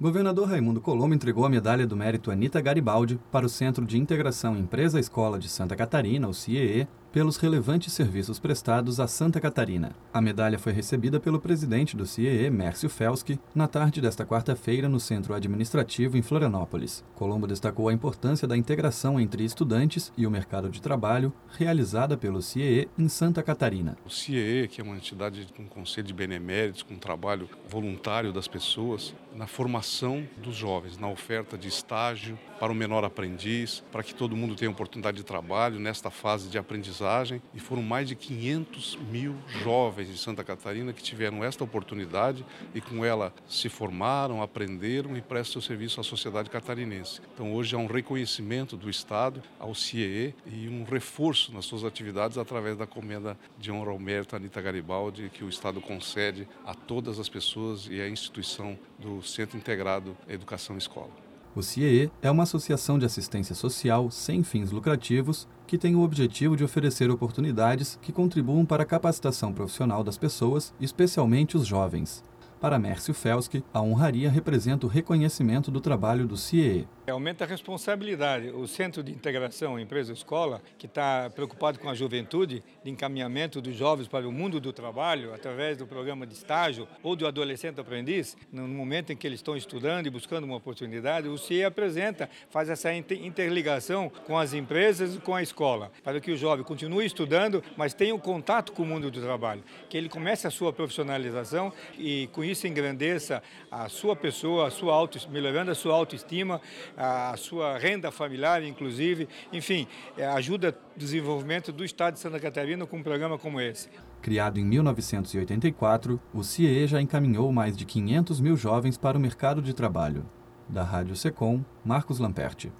Governador Raimundo Colombo entregou a medalha do mérito Anita Garibaldi para o Centro de Integração Empresa-Escola de Santa Catarina, o CIEE, pelos relevantes serviços prestados a Santa Catarina. A medalha foi recebida pelo presidente do CIEE, Mércio Felski, na tarde desta quarta-feira no Centro Administrativo em Florianópolis. Colombo destacou a importância da integração entre estudantes e o mercado de trabalho realizada pelo CIEE em Santa Catarina. O CIEE, que é uma entidade com conselho de beneméritos, com trabalho voluntário das pessoas, na formação dos jovens, na oferta de estágio para o menor aprendiz, para que todo mundo tenha oportunidade de trabalho nesta fase de aprendizagem. E foram mais de 500 mil jovens de Santa Catarina que tiveram esta oportunidade e com ela se formaram, aprenderam e prestam serviço à sociedade catarinense. Então hoje há um reconhecimento do Estado ao CIEE e um reforço nas suas atividades através da comenda de honra ao mérito Anita Garibaldi, que o Estado concede a todas as pessoas e à instituição do Centro Integrado Educação e Escola. O CIEE é uma associação de assistência social sem fins lucrativos que tem o objetivo de oferecer oportunidades que contribuam para a capacitação profissional das pessoas, especialmente os jovens. Para Mércio Felski, a honraria representa o reconhecimento do trabalho do CIEE. Aumenta a responsabilidade. O Centro de Integração Empresa-Escola, que está preocupado com a juventude, de encaminhamento dos jovens para o mundo do trabalho, através do programa de estágio ou do adolescente aprendiz, no momento em que eles estão estudando e buscando uma oportunidade, o CIEE apresenta, faz essa interligação com as empresas e com a escola, para que o jovem continue estudando, mas tenha um contato com o mundo do trabalho, que ele comece a sua profissionalização e com isso engrandeça a sua pessoa, melhorando a sua autoestima, a sua renda familiar, inclusive, enfim, ajuda o desenvolvimento do Estado de Santa Catarina com um programa como esse. Criado em 1984, o CIEE já encaminhou mais de 500 mil jovens para o mercado de trabalho. Da Rádio Secom, Marcos Lamperti.